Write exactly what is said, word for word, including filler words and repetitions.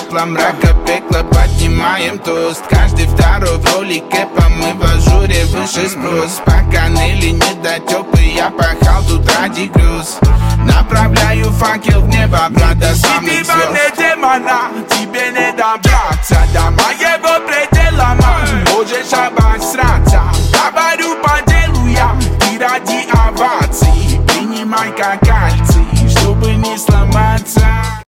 пепла, мрака, пекла, поднимаем тост. Каждый второй в роли кэпа, мы в ажуре, выше спрос. Пока ныли недотёпы, я пахал тут ради грез. Направляю факел в небо, брат, до самых звезд. Тебе не демона, тебе не добраться до моего